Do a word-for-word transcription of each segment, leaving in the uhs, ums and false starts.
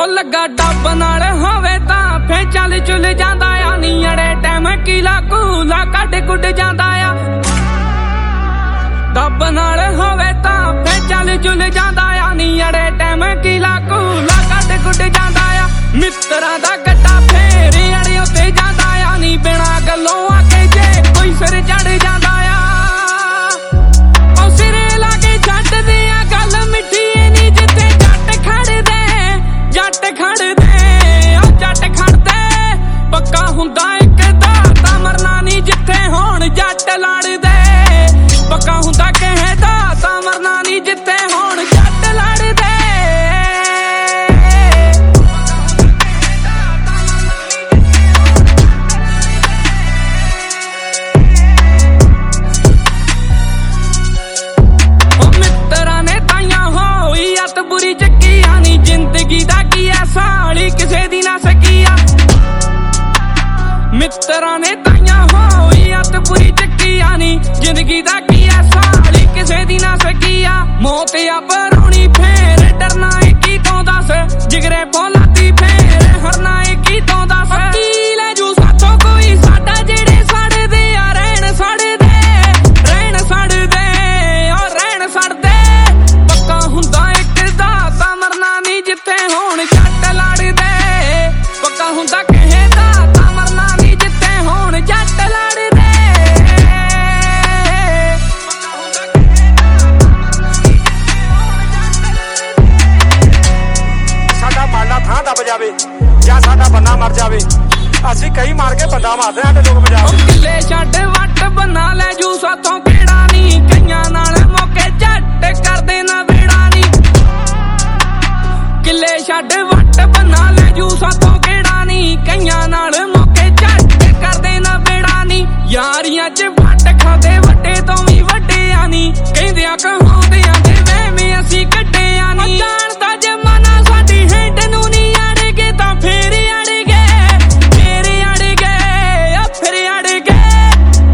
ਉਹ ਲੱਗਾ ਡੱਬ ਨਾਲ ਹੋਵੇ ਤਾਂ ਫੇ ਚੱਲ ਚੁੱਲ ਜਾਂਦਾ ਆ ਨੀ ਅੜੇ ਟਾਈਮ ਕੀਲਾ ਕੂਲਾ ਕੱਢ ਕੁੱਟ ਜਾਂਦਾ ਆ ਡੱਬ ਨਾਲ ਹੋਵੇ ਤਾਂ ਫੇ ਚੱਲ ਚੁੱਲ ਜਾਂਦਾ ਆ ਨੀ ਅੜੇ ਟਾਈਮ ਕੀਲਾ ਕੂਲਾ ਕੱਢ ਕੁੱਟ ਜਾਂਦਾ ਆ ਮਿੱਤਰਾਂ ਦਾ ਗੱਡਾ ਫੇਰ ਅੜੇ ਉੱਤੇ ਜਾਂਦਾ ਆ ਨੀ ਬਿਨਾਂ ਗੱਲੋਂ ਆ ਕੇ ਜੇ ਕੋਈ ਸਿਰ ਚੜ ਜਾਂਦਾ ਆ ਉਹ ਸਿਰੇ ਲਾ ਕੇ ਛੱਡਦੇ ਆ ਗੱਲ ਮਿੱਠੀ ਨੀ ਜਿੱਥੇ ਜੱਟ ਖੜਦੇ ਜੱਟ ਖੜਦੇ ਉਹ ਜੱਟ ਖੜਦੇ ਪੱਕਾ ਹੁੰਦਾ ਇੱਕ ਦਾ ਤਾਂ ਮਰਨਾ ਨੀ ਜਿੱਥੇ ਹੋਣ ਜੱਟ ਲੜਦੇ ਪੱਕਾ ਹੁੰਦਾ ਕਿਸੇ ਦਾ ਤਾਂ ਮਰਨਾ ਨੀ ਜਿੱਥੇ ਹੋਣ ਜੱਟ ਲੜਦੇ ਉਹ ਮਿੱਤਰਾਂ ਨੇ ਤਾਈਆਂ ਹੋਈ ਅੱਤ ਬੁਰੀ ਚੱਕੀ ਆ ਨੀ ਜ਼ਿੰਦਗੀ ਦਾ ਕੀ ਐ ਸਾਲੀ ਕਿਸੇ ਦੀ ਨਾ ਸਕੀਆ ਮਿੱਤਰਾਂ ਨੇ ਤਾਈਆਂ ਹੋਈ ਅੱਤ ਬੁਰੀ ਚੱਕੀ ਆ ਨੀ ਜ਼ਿੰਦਗੀ ਦਾ ਕੀ ਐ ਸਾਲੀ ਕਿਸੇ ਦੀ ਨਾ ਸਕੀਆ ਮੌਤ ਆ ਪਰੌਣੀ ਫੇਰ ਡਰਨਾ ਏ ਕੀ ਤੋਂ ਦੱਸ ਜਿਗਰੇ ਫੌਲਾਦੀ ਫੇਰ ਹਰਨਾ ਏ ਕੀ ਤੋਂ ਦੱਸ ਕੀ ਲੈ ਜੂ ਸਾਥੋਂ ਕੋਈ ਸਾਡਾ ਜਿਹੜੇ ਸੜਦੇ ਆ ਰਹਿਣ ਸੜਦੇ ਰਹਿਣ ਸੜਦੇ ਉਹ ਰਹਿਣ ਸੜਦੇ ਪੱਕਾ ਹੁੰਦਾ ਇੱਕ ਦਾ ਤਾਂ ਮਰਨਾ ਨੀ ਜਿੱਥੇ ਹੋਣ ਜੱਟ ਲੜਦੇ ਪੱਕਾ ਹੁੰਦਾ ਕਿਸੇ ਦਾ ਤਾਂ ਮਰਨਾ ਨੀ ਜਿੱਥੇ ਹੋਣ ਜੱਟ ਲੜਦੇ ਥਾਂ ਦੱਬ ਜਾਵੇ ਜਾਂ ਸਾਡਾ ਬੰਦਾ ਮਰ ਜਾਵੇ ਅਸੀਂ ਕਈ ਮਾਰ ਕੇ ਬੰਦਾ ਮਾਰਦੇ ਸਾਡੇ ਲੋਕ ਪੰਜਾਬ ਕਿੱਲੇ ਛੱਡ ਵੱਟ ਬੰਨਾ ਲੈ ਜੂ ਸਾਥੋਂ ਕਿਹੜਾ ਨੀ ਕਈਆਂ ਨਾਲ ਮੌਕੇ ਝੱਟ ਕਰਦੇ ਨਾ ਵੇੜਾ ਨੀ ਕਿੱਲੇ ਛੱਡ ਵੱਟ ਬੰਨਾ ਲੈ ਜੂ ਸਾਥੋਂ ਕਿਹੜਾ ਨੀ ਕਈਆਂ ਨਾਲ ਮੌਕੇ ਝੱਟ ਕਰਦੇ ਨਾ ਵੇੜਾ ਨੀ ਯਾਰੀਆਂ ਚ ਵੱਟ ਖਾਦੇ ਵੱਡੇ ਤੋਂ ਵੀ ਵੱਡਿਆ ਨੀ ਕਹਿੰਦਿਆਂ ਕਹਾਉਂਦਿਆਂ ਦੇ ਵਹਿਮ ਅਸੀਂ ਕੱਢਿਆ ਨੀ ਜਾਣਦਾ ਜਮਾਨਾ ਸਾਡੀ ਹੈਂਡ ਨੂੰ ਨੀ ਅੜ ਗਏ ਤਾਂ ਫੇਰ ਅੜ ਗਏ ਫੇਰ ਅੜ ਗਏ ਆ ਫਿਰ ਅੜ ਗਏ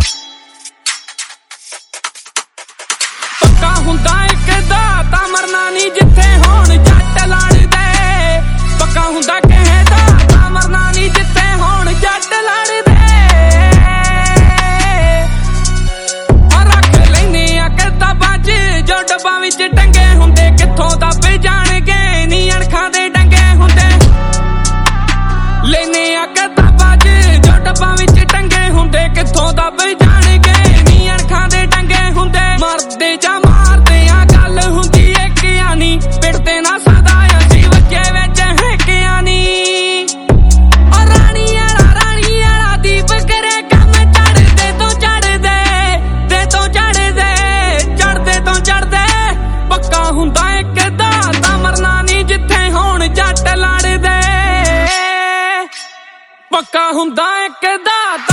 ਪੱਕਾ ਹੁੰਦਾ ਇੱਕ ਦਾ ਤਾਂ ਮਰਨਾ ਨੀ ਜਿੱਥੇ ਹੋਣ ਜੱਟ ਲੜਦੇ ਪੱਕਾ ਹੁੰਦਾ ਕਿਸੇ ਦਾ ਤਾਂ ਮਰਨਾ ਨੀ ਜਿੱਥੇ ਹੋਣ ਜੱਟ ਲੜਦੇ ਆ ਰੱਖ ਲੈਨੇ ਆ ਕਿਤਾਬਾਂ ਚ ਜੋ ਡੱਬਾਂ ਵਿੱਚ ਟੰਗੇ ਹੁੰਦੇ ਕਿੱਥੋਂ ਦੱਬ ਜਾਣਗੇ ਨੀ ਅਣਖਾਂ ਦੇ ਡੰਗੇ ਹੁੰਦੇ ਲੈਨੇ ਆ ਕਿਤਾਬਾਂ ਚ ਜੋ ਡੱਬਾਂ ਵਿੱਚ ਟੰਗੇ ਹੁੰਦੇ ਕਿੱਥੋਂ ਦੱਬ ਜਾਣਗੇ ਨੀ ਅਣਖਾਂ ਦੇ ਡੰਗੇ ਹੁੰਦੇ ਮਰਦੇ ਜਾਂ ਮਾਰਦੇ ਆ ਗੱਲ ਹੁੰਦੀ ਇੱਕ ਆ ਨੀ ਪਿੱਟਦੇ ਨਾ ਸਦਾ ਅਸੀਂ ਵੱਜੇ ਵਿੱਚ ਹੈਕਿਆ ਨੀ ਉਹ ਰਾਣੀ ਵਾਲਾ ਰਾਣੀ ਵਾਲਾ ਦੀਪ ਕਰੇ ਕੰਮ ਚੜਦੇ ਤੋਂ ਚੜਦੇ ਦੇ ਤੋਂ ਚੜਦੇ ਚੜਦੇ ਤੋਂ ਚੜਦੇ ਪੱਕਾ ਹੁੰਦਾ ਇੱਕ ਦਾ ਤਾਂ ਮਰਨਾ ਨੀ ਜਿੱਥੇ ਹੋਣ ਜੱਟ ਲੜਦੇ ਪੱਕਾ ਹੁੰਦਾ ਇੱਕ ਦਾ